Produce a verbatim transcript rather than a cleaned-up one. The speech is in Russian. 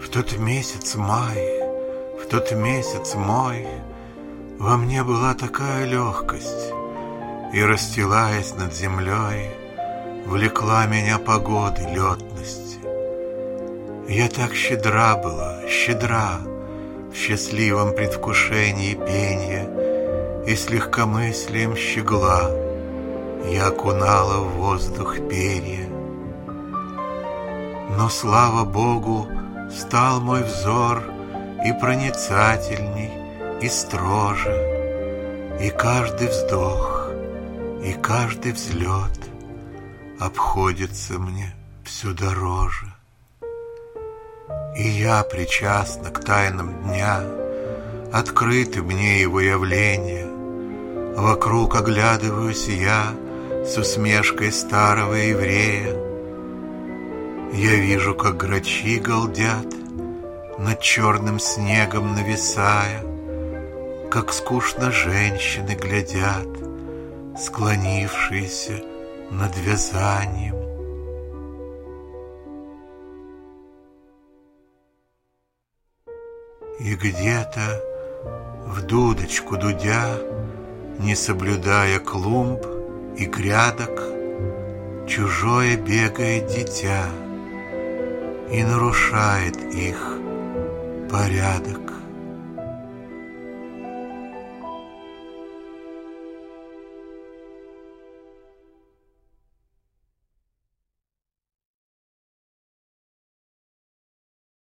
В тот месяц май, в тот месяц мой, во мне была такая легкость, и, расстилаясь над землей, влекла меня погоды летности. Я так щедра была, щедра, в счастливом предвкушении пенья, и с легкомыслием щегла я окунала в воздух перья. Но, слава Богу, стал мой взор и проницательней, и строже, и каждый вздох, и каждый взлет обходится мне все дороже. И я причастна к тайнам дня, открыты мне его явления. Вокруг оглядываюсь я с усмешкой старого еврея. Я вижу, как грачи галдят, над черным снегом нависая, как скучно женщины глядят, склонившиеся над вязанием. И где-то в дудочку дудя, не соблюдая клумб и грядок, чужое бегает дитя и нарушает их порядок.